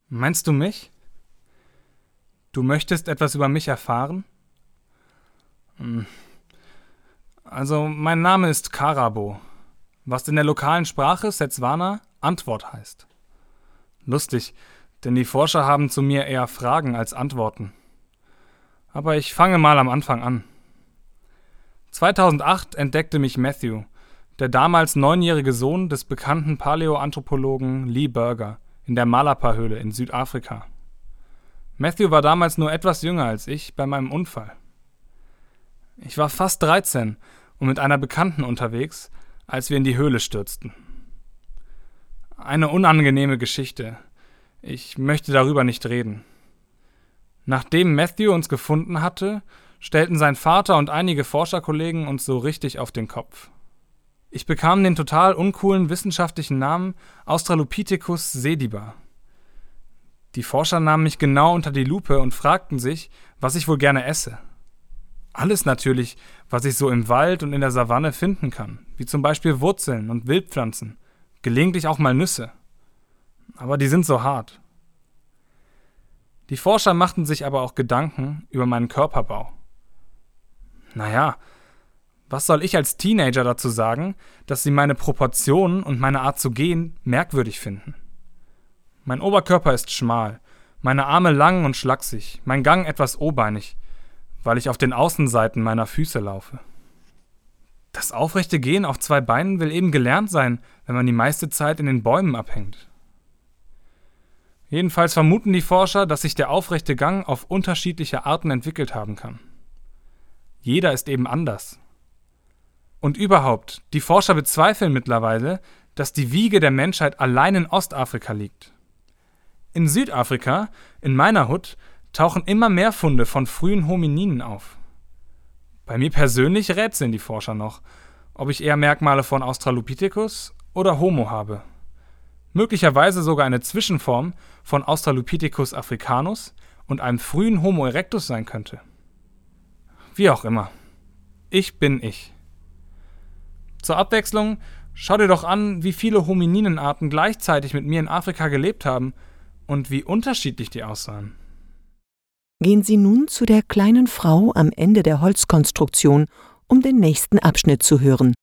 Meinst du mich? Du möchtest etwas über mich erfahren? Also, mein Name ist Karabo, was in der lokalen Sprache Setswana Antwort heißt. Lustig, denn die Forscher haben zu mir eher Fragen als Antworten. Aber ich fange mal am Anfang an. 2008 entdeckte mich Matthew, der damals 9-jährige Sohn des bekannten Paläoanthropologen Lee Berger, in der Malapa-Höhle in Südafrika. Matthew war damals nur etwas jünger als ich bei meinem Unfall. Ich war fast 13 und mit einer Bekannten unterwegs, als wir in die Höhle stürzten. Eine unangenehme Geschichte. Ich möchte darüber nicht reden. Nachdem Matthew uns gefunden hatte, stellten sein Vater und einige Forscherkollegen uns so richtig auf den Kopf. Ich bekam den total uncoolen wissenschaftlichen Namen Australopithecus sediba. Die Forscher nahmen mich genau unter die Lupe und fragten sich, was ich wohl gerne esse. Alles natürlich, was ich so im Wald und in der Savanne finden kann, wie zum Beispiel Wurzeln und Wildpflanzen, gelegentlich auch mal Nüsse. Aber die sind so hart. Die Forscher machten sich aber auch Gedanken über meinen Körperbau. Naja, was soll ich als Teenager dazu sagen, dass sie meine Proportionen und meine Art zu gehen merkwürdig finden? Mein Oberkörper ist schmal, meine Arme lang und schlaksig, mein Gang etwas obeinig, weil ich auf den Außenseiten meiner Füße laufe. Das aufrechte Gehen auf 2 Beinen will eben gelernt sein, wenn man die meiste Zeit in den Bäumen abhängt. Jedenfalls vermuten die Forscher, dass sich der aufrechte Gang auf unterschiedliche Arten entwickelt haben kann. Jeder ist eben anders. Und überhaupt, die Forscher bezweifeln mittlerweile, dass die Wiege der Menschheit allein in Ostafrika liegt. In Südafrika, in meiner Hut, tauchen immer mehr Funde von frühen Homininen auf. Bei mir persönlich rätseln die Forscher noch, ob ich eher Merkmale von Australopithecus oder Homo habe. Möglicherweise sogar eine Zwischenform von Australopithecus africanus und einem frühen Homo erectus sein könnte. Wie auch immer. Ich bin ich. Zur Abwechslung, schau dir doch an, wie viele Homininenarten gleichzeitig mit mir in Afrika gelebt haben und wie unterschiedlich die aussahen. Gehen Sie nun zu der kleinen Frau am Ende der Holzkonstruktion, um den nächsten Abschnitt zu hören.